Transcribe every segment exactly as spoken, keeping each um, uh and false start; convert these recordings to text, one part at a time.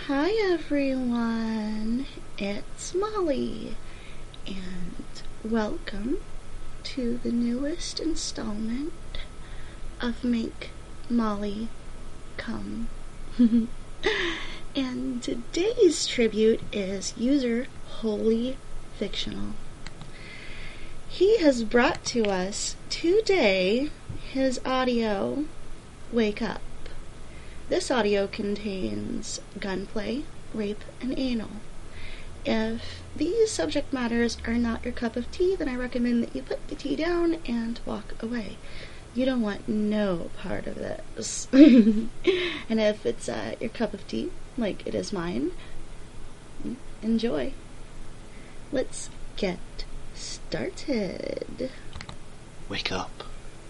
Hi everyone, it's Molly, and welcome to the newest installment of Make Molly Come. And today's tribute is user Holy Fictional. He has brought to us today his audio, Wake Up. This audio contains gunplay, rape, and anal. If these subject matters are not your cup of tea, then I recommend that you put the tea down and walk away. You don't want no part of this. And if it's uh, your cup of tea, like it is mine, enjoy. Let's get started. Wake up.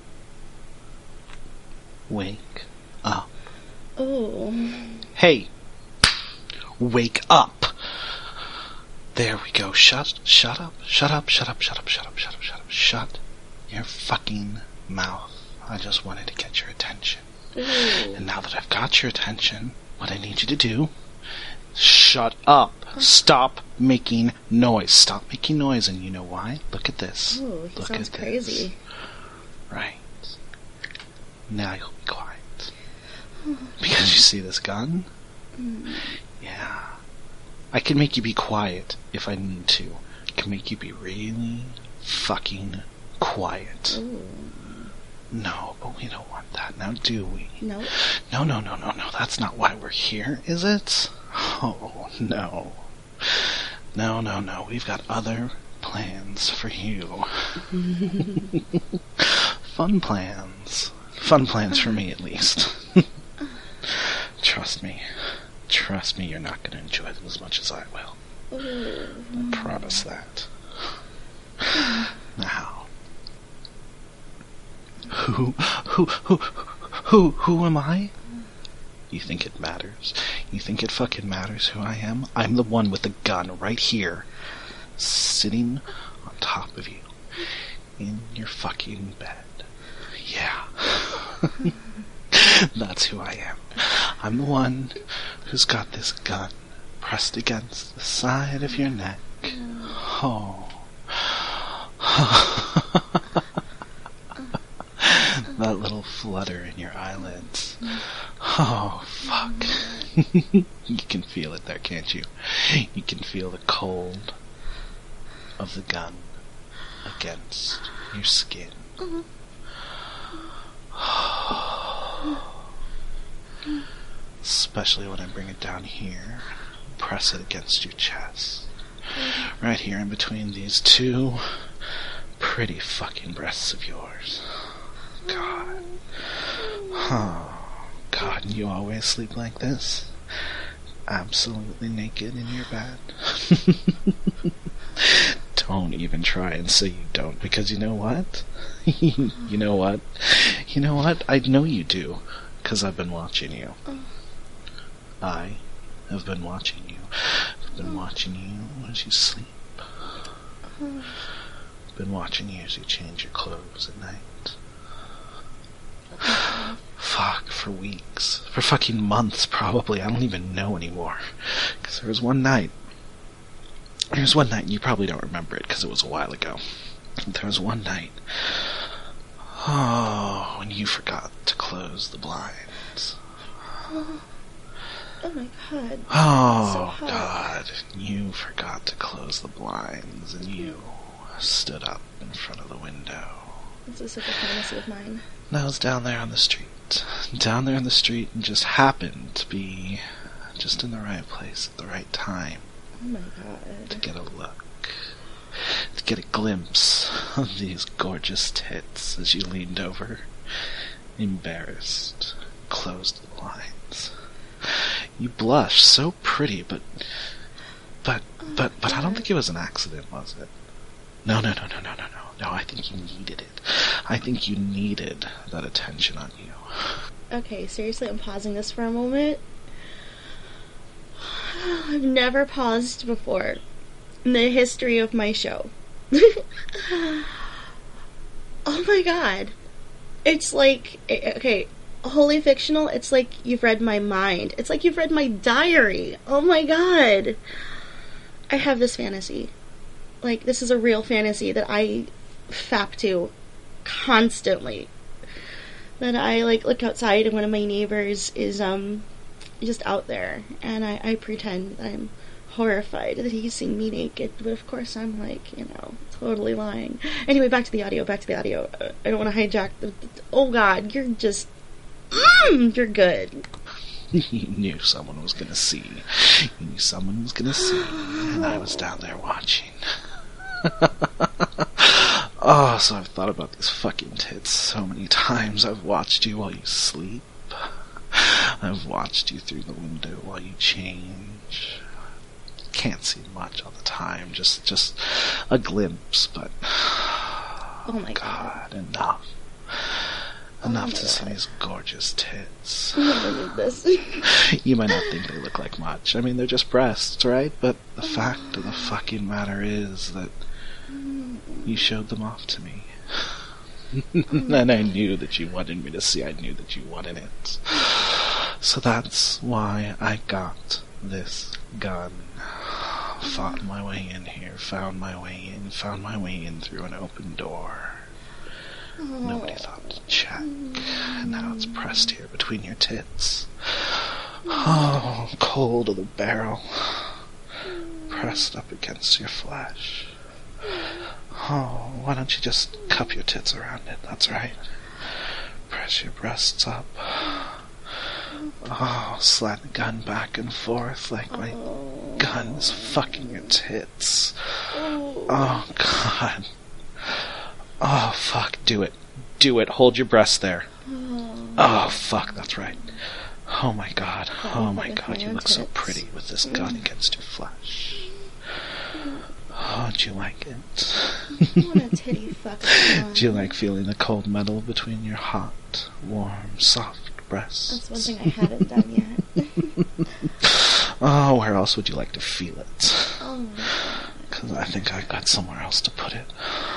Wake up. Oh. Hey! Wake up! There we go. Shut, shut up, shut up, shut up, shut up, shut up, shut up, shut up, shut your fucking mouth. I just wanted to get your attention. Ooh. And now that I've got your attention, what I need you to do, shut up. Stop making noise. Stop making noise, and you know why? Look at this. Ooh, he Look sounds at crazy. This. Right. Now you'll be quiet. Because you see this gun? Mm. Yeah. I can make you be quiet if I need to. I can make you be really fucking quiet. Ooh. No, but we don't want that now, do we? Nope. No, no, no, no, no. That's not why we're here, is it? Oh, no. No, no, no. We've got other plans for you. Fun plans. Fun plans for me, at least. Trust me. Trust me, you're not going to enjoy them as much as I will. Ooh. I promise that. Now. Who, who, who, who, who am I? You think it matters? You think it fucking matters who I am? I'm the one with the gun right here, sitting on top of you, in your fucking bed. Yeah. That's who I am. I'm the one who's got this gun pressed against the side of your neck. Oh. That little flutter in your eyelids. Oh, fuck. You can feel it there, can't you? You can feel the cold of the gun against your skin. Especially when I bring it down here, press it against your chest. Right here in between these two pretty fucking breasts of yours. God. Oh, God, and you always sleep like this? Absolutely naked in your bed? Don't even try and say you don't, because you know what? You know what? You know what? I know you do, because I've been watching you. I have been watching you. I've been watching you as you sleep. I've been watching you as you change your clothes at night. Fuck, for weeks. For fucking months, probably. I don't even know anymore. Because there was one night. There was one night, and you probably don't remember it because it was a while ago. There was one night. Oh, when you forgot to close the blinds. Oh my god. Oh, so God. You forgot to close the blinds, and you stood up in front of the window. This is such a fantasy of mine. And I was down there on the street. Down there on the street and just happened to be just in the right place at the right time. Oh my god. To get a look. To get a glimpse of these gorgeous tits as you leaned over, embarrassed, closed the blinds. You blushed, so pretty, but... But, but, but I don't think it was an accident, was it? No, no, no, no, no, no, no. No, I think you needed it. I think you needed that attention on you. Okay, seriously, I'm pausing this for a moment. I've never paused before in the history of my show. Oh my god. It's like, okay, Wholly fictional, it's like you've read my mind. It's like you've read my diary. Oh my god. I have this fantasy. Like, this is a real fantasy that I fap to constantly. That I, like, look outside and one of my neighbors is, um, just out there. And I, I pretend that I'm horrified that he's seeing me naked. But of course I'm, like, you know, totally lying. Anyway, back to the audio, back to the audio. Uh, I don't want to hijack the... the oh god, you're just... Mmm, you're good. You knew someone was gonna see. You knew someone was gonna see. And I was down there watching. Oh, so I've thought about these fucking tits so many times. I've watched you while you sleep. I've watched you through the window while you change. Can't see much all the time. Just, just a glimpse, but... Oh my god. God, enough. Enough oh to see God. these gorgeous tits. I never did this. You might not think they look like much. I mean, they're just breasts, right? But the fact of the fucking matter is that you showed them off to me. And I knew that you wanted me to see. I knew that you wanted it. So that's why I got this gun. Fought my way in here, found my way in, found my way in through an open door. Nobody thought to check, and now it's pressed here between your tits. Oh, cold of the barrel, pressed up against your flesh. Oh, why don't you just cup your tits around it? That's right. Press your breasts up. Oh, slide the gun back and forth like my gun is fucking your tits. Oh, God. Oh, fuck, do it. Do it. Hold your breast there. Oh, fuck, that's right. Oh, my God. Oh, my God, you look so pretty with this gun against your flesh. Oh, do you like it? What a titty fuck. Do you like feeling the cold metal between your hot, warm, soft breasts? That's one thing I haven't done yet. Oh, where else would you like to feel it? Oh my god. Because I think I got somewhere else to put it.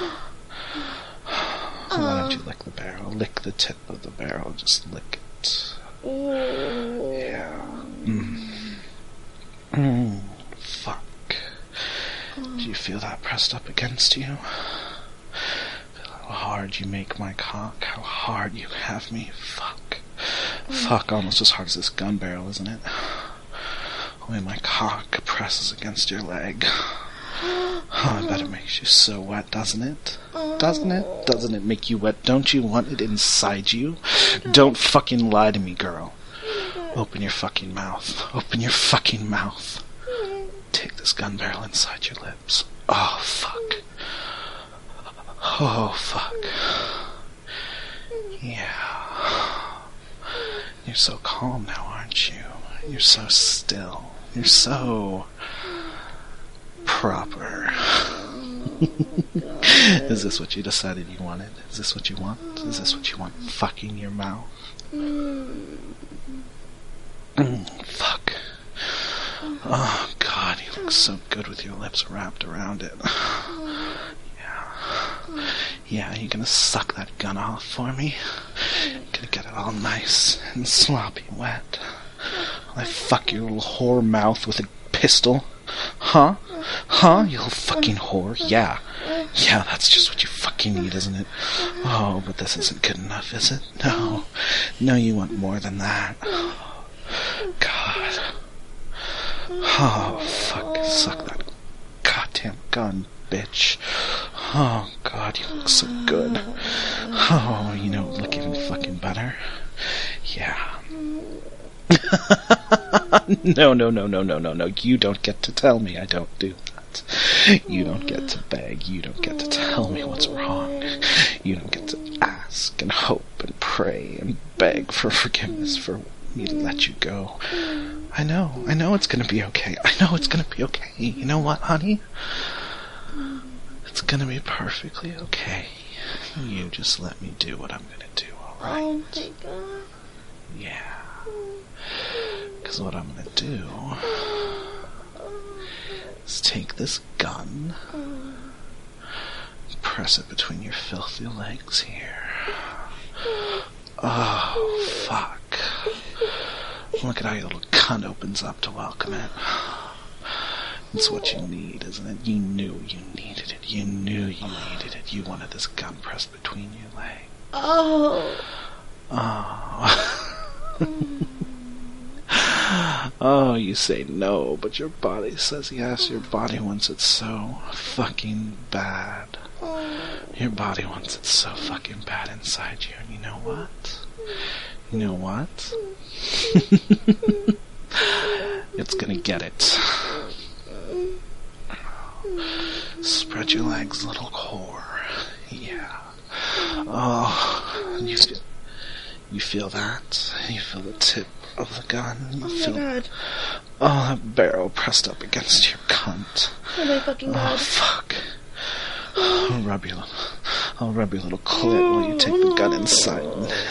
So why don't you lick the barrel? Lick the tip of the barrel. Just lick it. Oh. Yeah. Mm. Mm. Fuck. Oh. Do you feel that pressed up against you? Feel how hard you make my cock? How hard you have me? Fuck. Fuck, almost as hard as this gun barrel, isn't it? The way my cock presses against your leg. Oh, I bet it makes you so wet, doesn't it? Doesn't it? Doesn't it make you wet? Don't you want it inside you? Don't fucking lie to me, girl. Open your fucking mouth. Open your fucking mouth. Take this gun barrel inside your lips. Oh, fuck. Oh, fuck. Yeah. You're so calm now, aren't you? You're so still. You're so... proper. Is this what you decided you wanted? Is this what you want? Is this what you want? Fucking your mouth? Mm, fuck. Oh, God, you look so good with your lips wrapped around it. Yeah. Yeah, you gonna suck that gun off for me? Gonna get it all nice and sloppy wet? Will I fuck your little whore mouth with a pistol? Huh? Huh? You little fucking whore? Yeah. Yeah, that's just what you fucking need, isn't it? Oh, but this isn't good enough, is it? No. No, you want more than that. God. Oh, fuck. Suck that goddamn gun, bitch. Oh, God, you look so good. Oh, you know, look even fucking better. Yeah. No, no, no, no, no, no, no. You don't get to tell me I don't do that. You don't get to beg. You don't get to tell me what's wrong. You don't get to ask and hope and pray and beg for forgiveness for me to let you go. I know. I know it's gonna be okay. I know it's gonna be okay. You know what, honey? It's gonna be perfectly okay. You just let me do what I'm gonna do, alright? Oh my god. Yeah. Because what I'm gonna do is take this gun, press it between your filthy legs here. Oh, fuck. Look at how your little cunt opens up to welcome it. It's what you need, isn't it? You knew you needed it. You knew you needed it. You wanted this gun pressed between your legs. Oh. Oh. Oh, you say no, but your body says yes. Your body wants it so fucking bad. Your body wants it so fucking bad inside you. And you know what? You know what? It's gonna get it. Spread your legs, little whore. Yeah. Oh, you feel, you feel that? You feel the tip of the gun? You oh my feel, god. Oh, that barrel pressed up against your cunt. Oh my fucking god. Oh, fuck. I'll rub your little, I'll rub your little clit while you take the gun inside.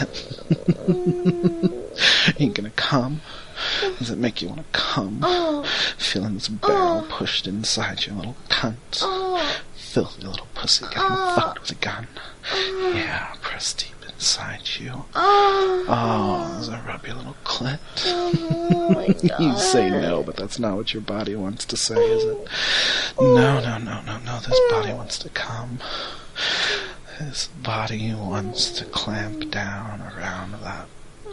Are you gonna come? Does it make you want to come? Oh. Feeling this barrel Oh. pushed inside your little cunt. Oh. Filthy little pussy getting Oh. fucked with a gun. Oh. Yeah, press deep inside you. Oh. Oh, does it rub your little clit? Oh my god. You say no, but that's not what your body wants to say, is it? No, no, no, no, no. This body wants to come. This body wants to clamp down around that,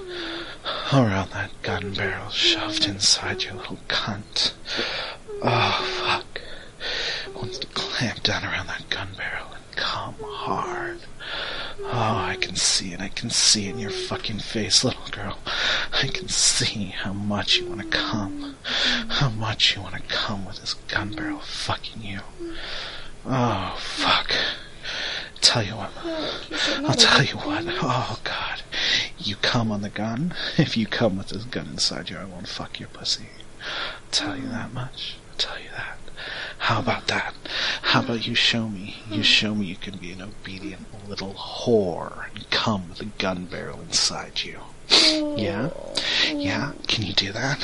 around that gun barrel shoved inside your little cunt. Oh, fuck. It wants to clamp down around that gun barrel and come hard. Oh, I can see it. I can see it in your fucking face, little girl. I can see how much you want to come. How much you want to come with this gun barrel fucking you. Oh, fuck. Tell you what. I'll tell you what. Oh, God. You come on the gun. If you come with this gun inside you, I won't fuck your pussy. I'll tell you that much. I'll tell you that. How about that? How about you show me? You show me you can be an obedient little whore and come with a gun barrel inside you. Yeah? Yeah? Can you do that?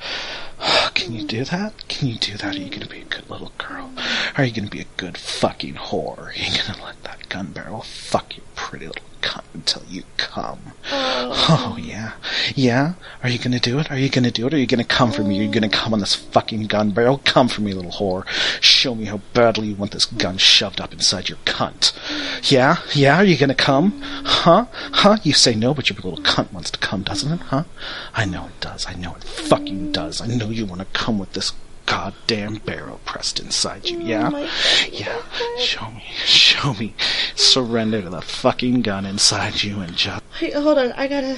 Can you do that? Can you do that? Are you going to be a good little girl? Are you going to be a good fucking whore? Are you going to let that gun barrel fuck your pretty little cunt until you come? Oh, yeah? Yeah? Are you going to do it? Are you going to do it? Are you going to come for me? Are you going to come on this fucking gun barrel? Come for me, little whore. Show me how badly you want this gun shoved up inside your cunt. Yeah? Yeah? Are you going to come? Huh? Huh? You say no, but your little cunt wants to come, doesn't it? Huh? I know it does. I know it fucking does. I know you want to come with this goddamn barrel pressed inside you, yeah? Yeah. Show me. Show me. Surrender to the fucking gun inside you and just... Wait, hold on. I gotta...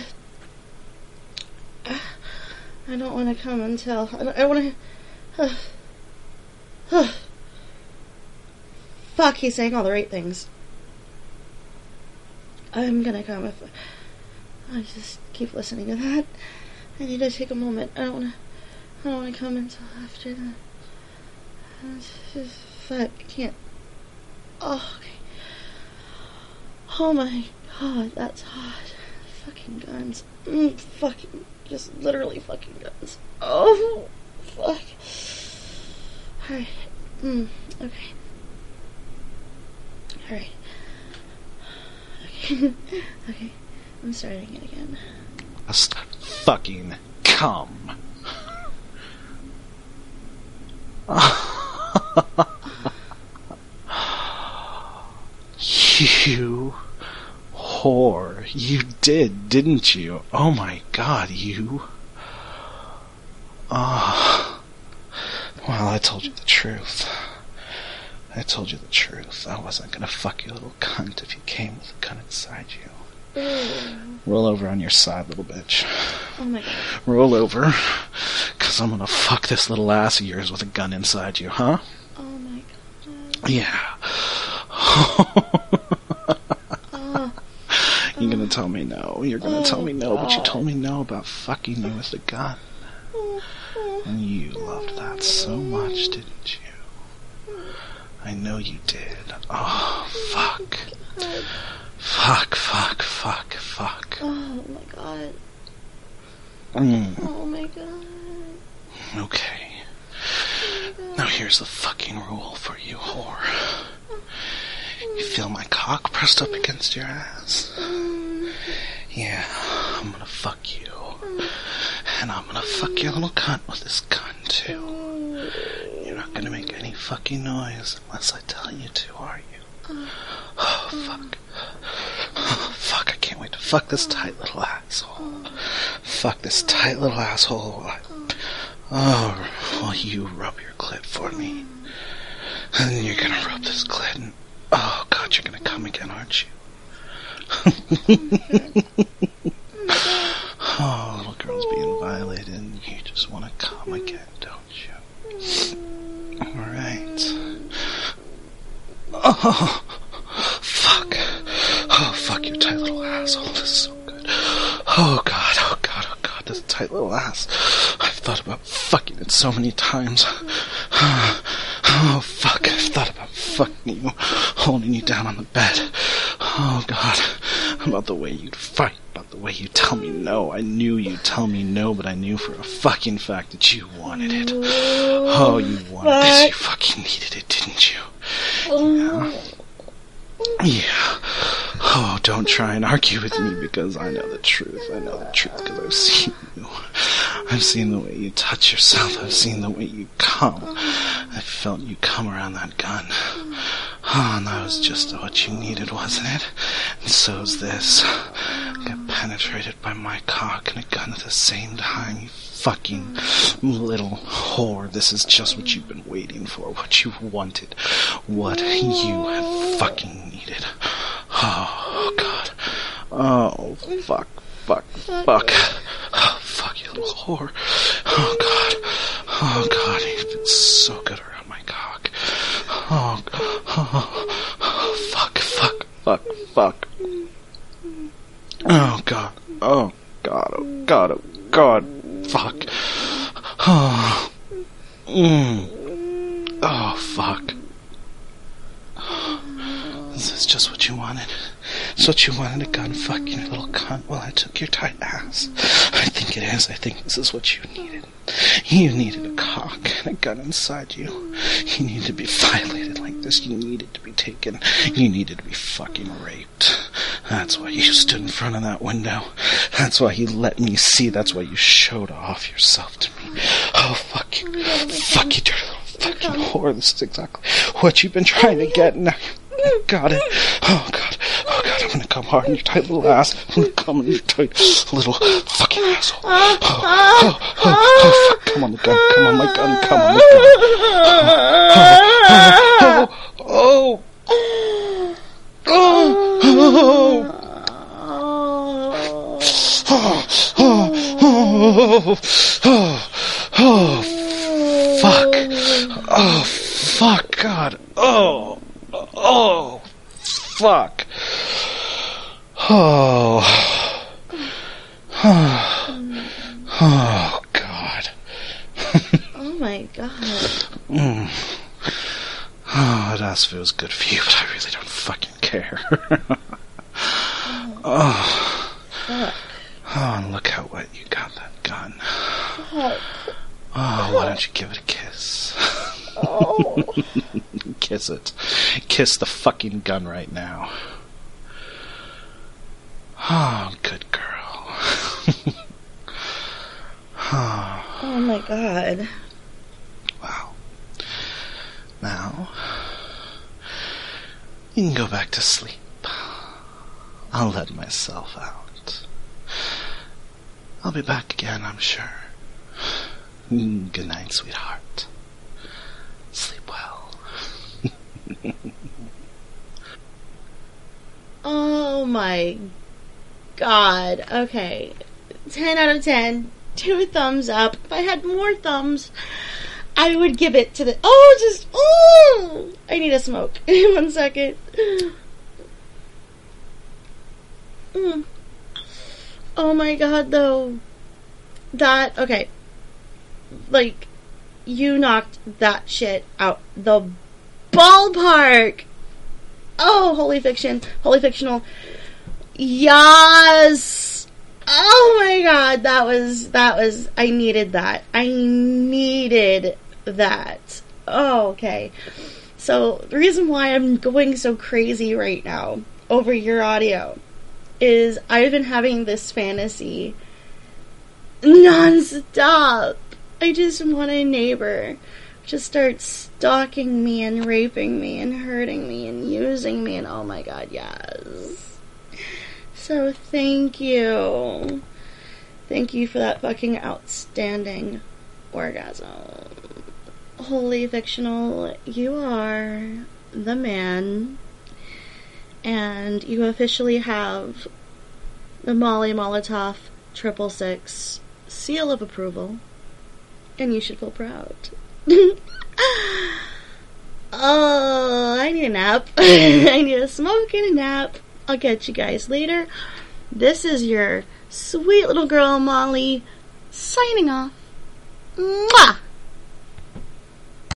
I don't want to come until... I, don't, I want to... Uh, Fuck, he's saying all the right things. I'm gonna come if... I just keep listening to that. I need to take a moment. I don't want to... I don't want to come until after that. Just, fuck, I can't. Oh, okay. Oh my god, that's hot. Fucking guns. Mm, fucking, just literally fucking guns. Oh, fuck. Alright. Mm, okay. Alright. Okay. Okay. I'm starting it again. Just fucking come. You whore. You did, didn't you? Oh my god, you. Oh. Well, I told you the truth. I told you the truth. I wasn't gonna fuck you, little cunt, if you came with a gun inside you. Ew. Roll over on your side, little bitch. Oh my god. Roll over, cause I'm gonna fuck this little ass of yours with a gun inside you, huh? Oh my god. Yeah. Oh. You're gonna tell me no. You're gonna Oh, tell me no, but you God. told me no about fucking you with the gun. And you loved that so much, didn't you? I know you did. Oh, fuck. God. Fuck, fuck, fuck, fuck. Oh my god. Mm. Oh my god. Okay. Oh my god. Now here's the fucking rule for you, whore. You feel my cock pressed up against your ass? Mm. Yeah, I'm gonna fuck you. And I'm gonna fuck your little cunt with this gun, too. You're not gonna make any fucking noise unless I tell you to, are you? Oh, fuck. Oh, fuck, I can't wait to fuck this tight little asshole. Fuck this tight little asshole. Oh, well, you rub your clit for me. And then you're gonna rub this clit and... Oh, God, you're gonna come again, aren't you? Oh, little girl's being violated and you just want to come again, don't you? Alright. Oh, fuck. Oh, fuck your tight little asshole. This is so good. Oh, God, oh, God, oh, God, this tight little ass. I've thought about fucking it so many times. Oh, fuck, I've thought about fucking you, holding you down on the bed. Oh, God, about the way you'd fight, about the way you tell me no. I knew you'd tell me no, but I knew for a fucking fact that you wanted it. Oh, you wanted this, you fucking needed it, didn't you? Yeah. Yeah. Oh, don't try and argue with me because I know the truth. I know the truth because I've seen you. I've seen the way you touch yourself. I've seen the way you come. I felt you come around that gun. Oh, and that was just what you needed, wasn't it? And so's this. Get penetrated by my cock and a gun at the same time, you fucking little whore. This is just what you've been waiting for, what you wanted, what you have fucking needed. Oh, God. Oh, fuck, fuck, fuck. Oh, fuck, you little whore. Oh, God. Oh, God, you've been so good around my cock. Oh, oh, oh, fuck, fuck, fuck, fuck. Oh, God. Oh, God, oh, God, oh, God. Fuck. Oh. Mm. Oh, fuck. Is this just what you wanted? It's what you wanted, a gun fucking your little cunt while I took your tight ass. I think it is. I think this is what you needed. You needed a cock and a gun inside you. You needed to be violated like this. You needed to be taken. You needed to be fucking raped. That's why you stood in front of that window. That's why you let me see. That's why you showed off yourself to me. Oh, fuck you. Fuck you, dirty little fucking whore. This is exactly what you've been trying to get. Now you got it. Oh, God. Oh, God, I'm gonna come hard in your tight little ass. I'm gonna come in your tight little fucking asshole. Oh, oh, oh, oh, fuck. Come on, the gun. Come on, my gun. Come on, the gun. Oh, oh, oh, oh, oh, oh, oh, oh, oh, fuck. Oh, fuck, God. Oh, oh, fuck. Oh. Oh, God. Oh, my God. Mm. Oh, it asked if it was good for you, but I really don't fucking care. Oh. Fuck. Oh, and look how wet you got that gun. Fuck. Oh, why don't you give it a kiss? Oh. Kiss it. Kiss the fucking gun right now. Oh, good girl. Oh. Oh my God. Wow. Now, you can go back to sleep. I'll let myself out. I'll be back again, I'm sure. Good night, sweetheart. Sleep well. Oh my God. Okay. ten out of ten. Two thumbs up. If I had more thumbs, I would give it to the... Oh, just... Oh! I need a smoke. One second. Mm. Oh my God, though. That... Okay. Like, you knocked that shit out the ballpark! Oh, holy fiction. Holy fictional. Yes! Oh my God, that was, that was, I needed that. I needed that. Oh, okay. So, the reason why I'm going so crazy right now over your audio is I've been having this fantasy non-stop. I just want a neighbor to start stalking me and raping me and hurting me and using me, and oh my god, yes. So thank you. Thank you for that fucking outstanding orgasm. Holy Fictional, you are the man, and you officially have the Molly Molotov triple six seal of approval, and you should feel proud. Oh, I need a nap. I need a smoke and a nap. I'll catch you guys later. This is your sweet little girl Molly signing off. Mwah!